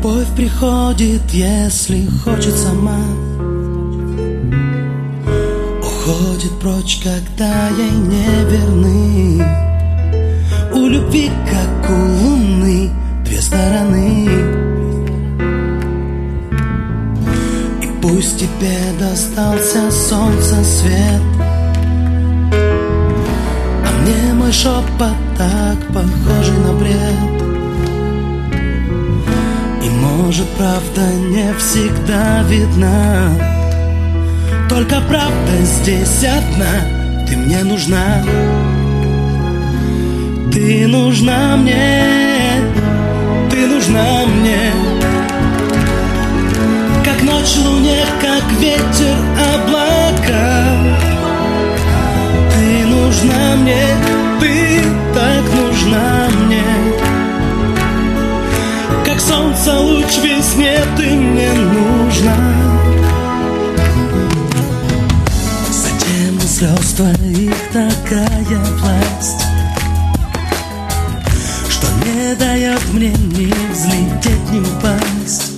Любовь приходит, если хочет сама, уходит прочь, когда ей не верны. У любви, как у луны, две стороны. И пусть тебе достался солнца свет, а мне мой шепот так похожий на бред. Может, правда не всегда видна, только правда здесь одна. Ты мне нужна, ты нужна мне, ты нужна мне. Как ночь луне, как ветер облака. Ты нужна мне, ты так нужна мне. Как солнце луч весне, ты мне нужна. Затем слез твоих такая власть, что не дает мне ни взлететь, ни упасть.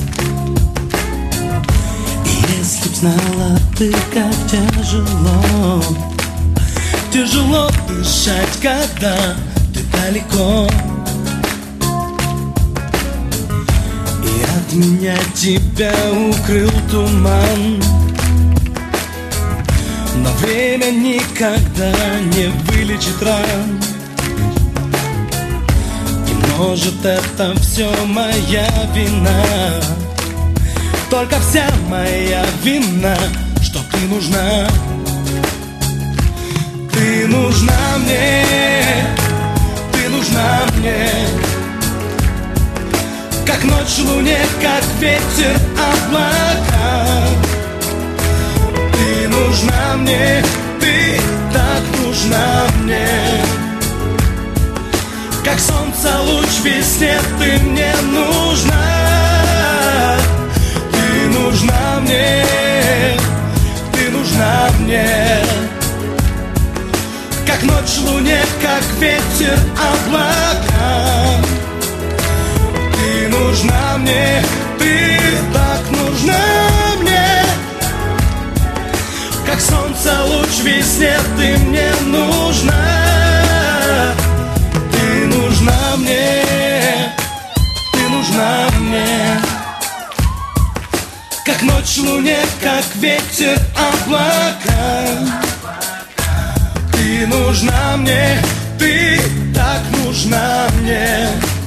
И если б знала ты, как тяжело, тяжело дышать, когда ты далеко. От меня тебя укрыл туман, но время никогда не вылечит ран. И может это все моя вина, только вся моя вина, что ты нужна. Ты нужна мне, ты нужна мне. Как ночь луне, как ветер облака. Ты нужна мне, ты так нужна мне. Как солнце луч весне, ты мне нужна. Ты нужна мне, ты нужна мне. Как ночь луне, как ветер облака. Ты нужна мне, ты так нужна мне. Как солнце луч весне, ты мне нужна. Ты нужна мне, ты нужна мне. Как ночь луне, как ветер облака. Ты нужна мне, ты так нужна мне.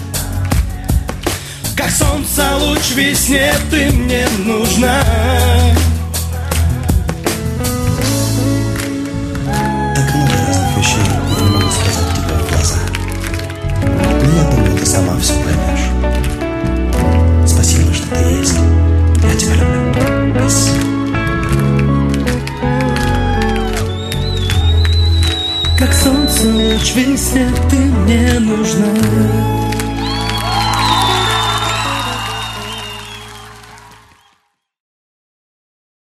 Как солнце луч весне, ты мне нужна. Так много разных вещей я не могу сказать тебе в глаза, но я думаю, ты сама все поймешь. Спасибо, что ты есть. Я тебя люблю. Раз. Как солнце луч весне, ты мне нужна.